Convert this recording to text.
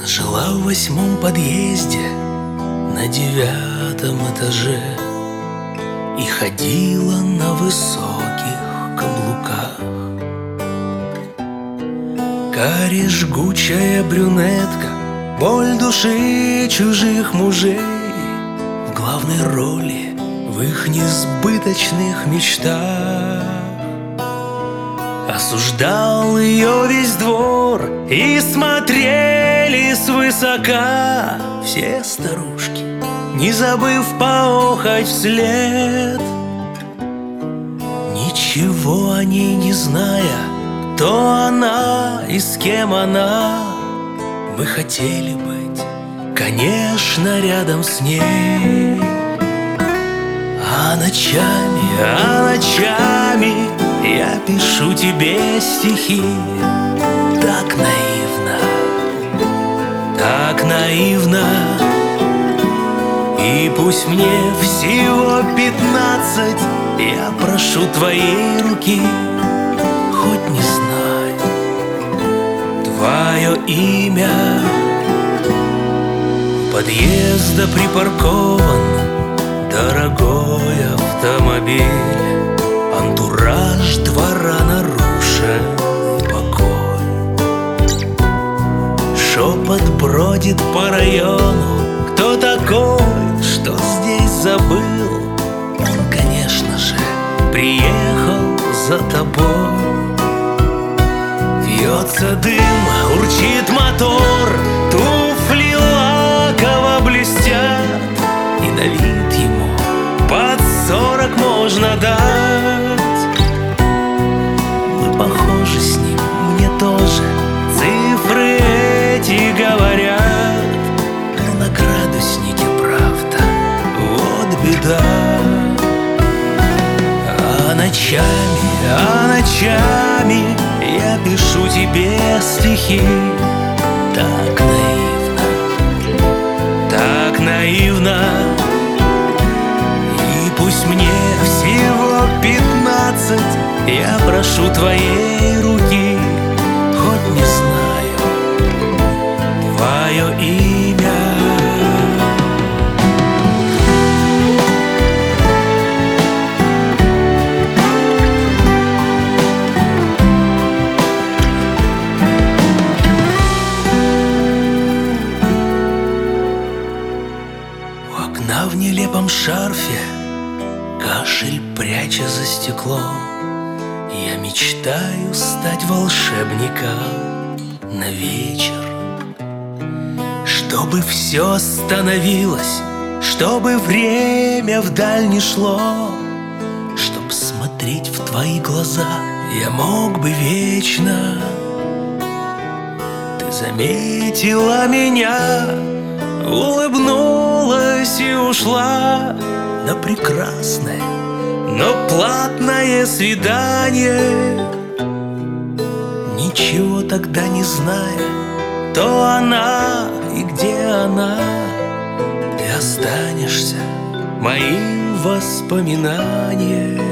Жила в 8-м подъезде на 9-м этаже и ходила на высоких каблуках. Кари жгучая брюнетка, боль души чужих мужей, в главной роли в их несбыточных мечтах. Осуждал ее весь двор, и смотрели свысока все старушки, не забыв поохать вслед. Ничего о ней не зная, кто она и с кем она, мы хотели быть, конечно, рядом с ней. А ночами я пишу тебе стихи. Так наивно, и пусть мне всего 15, я прошу твоей руки, хоть не знаю твое имя. У подъезда припаркован дорогой автомобиль, антураж двора нарушен, покой. Шепот бродит по району, кто такой, что здесь забыл? Он, конечно же, приехал за тобой. Вьется дым, урчит мотор, туфли лаково блестят, и на вид ему под 40 можно дать. Мы похожи с ним, мне тоже цифры эти говорят, но на градуснике правда, вот беда. А ночами я пишу тебе стихи. Так наивно, и пусть мне всего 15, я прошу твоей руки, хоть не знаю твое имя. У окна в нелепом шарфе кашель пряча за стеклом, я мечтаю стать волшебником на вечер. Чтобы все остановилось, чтобы время вдаль не шло, чтоб смотреть в твои глаза я мог бы вечно. Ты заметила меня, улыбнулась и ушла на прекрасное, но платное свидание. Ничего тогда не зная, кто она и где она, ты останешься моим воспоминанием.